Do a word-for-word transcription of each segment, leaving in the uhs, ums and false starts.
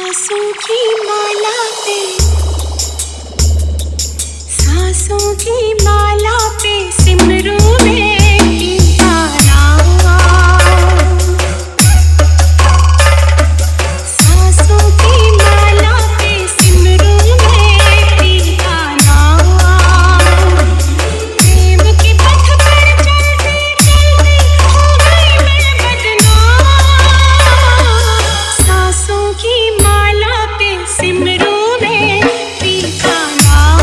सांसों की माला पे, सांसों की माला पे सिमरूं मैं इनका नाम। सांसों की माला पे सिमरूं मैं इनका नाम। प्रेम के पथ पर चलते चलते हो गई मैं बदनाम। सांसों की माला पे सिमरूं मैं इनका नाम।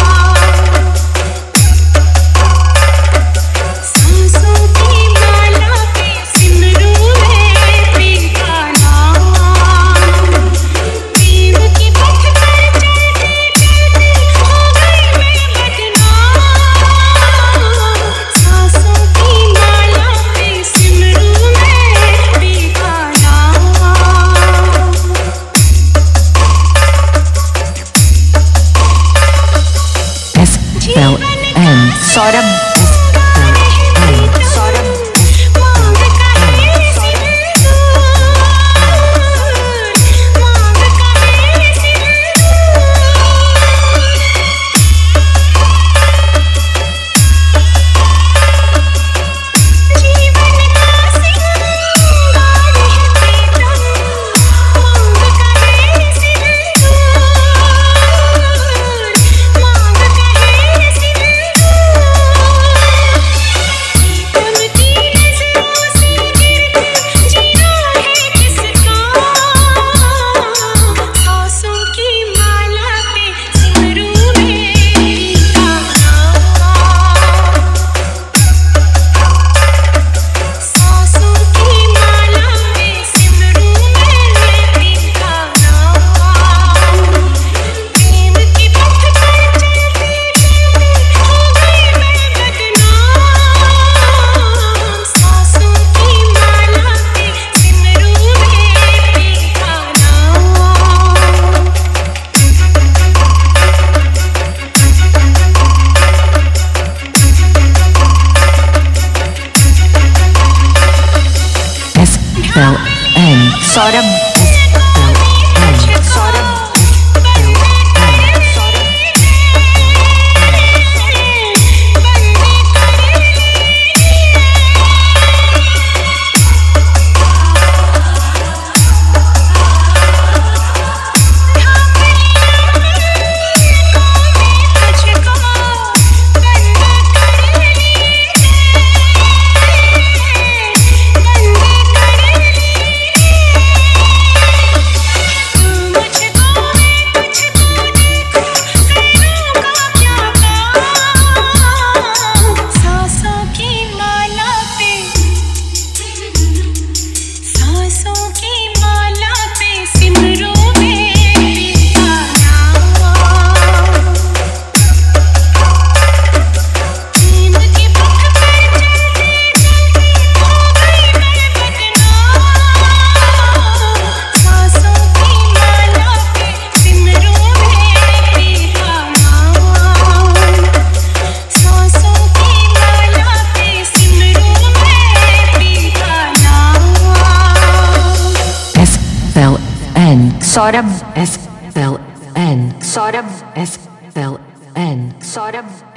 सांसों की माला पे सिमरूं मैं इनका नाम। प्रेम के पथ पर चलते चलते हो गई मैं बदनाम। सांसों की माला पे सिमरूं मैं इनका नाम। S L N Saurabh Saurabh मांग कहे सिंदूर, मांग कहे सिंदूर। जीवन का सिंगार है प्रीतम, मांग कहे सिंदूर, मांग कहे सिंदूर। प्रीतम की नजरों से गिरकर जीना है किसका। सांसों की माला पे सिमरूं मैं इनका नाम। सांसों की माला पे सिमरूं मैं इनका नाम। प्रेम के पथ पर चलते चलते हो गई मैं बदनाम। सांसों की माला पे सिमरूं मैं इनका नाम। S L N Saurabh Saurabh सांसों की माला पे, सांसों की माला पे सिमरूं मैं इनका नाम। प्रेम के पथ पर चलते चलते हो गई मैं बदनाम। सांसों की माला पे सिमरूं मैं इनका नाम। सांसों की माला पे सिमरूं मैं इनका नाम। S L N Saurabh S L N Saurabh S L N Saurabh